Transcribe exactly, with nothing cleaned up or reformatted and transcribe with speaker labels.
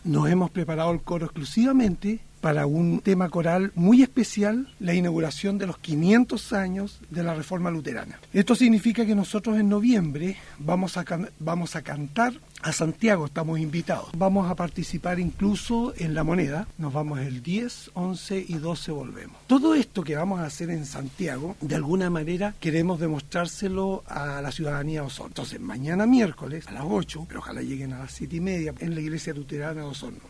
Speaker 1: nos hemos preparado el coro exclusivamente para un tema coral muy especial, la inauguración de los quinientos años de la Reforma Luterana. Esto significa que nosotros en noviembre vamos a, can- vamos a cantar a Santiago, estamos invitados. Vamos a participar incluso en La Moneda, nos vamos el diez, once y doce volvemos. Todo esto que vamos a hacer en Santiago, de alguna manera queremos demostrárselo a la ciudadanía de Osorno. Entonces, mañana miércoles a las ocho, pero ojalá lleguen a las siete y media, en la iglesia luterana de Osorno.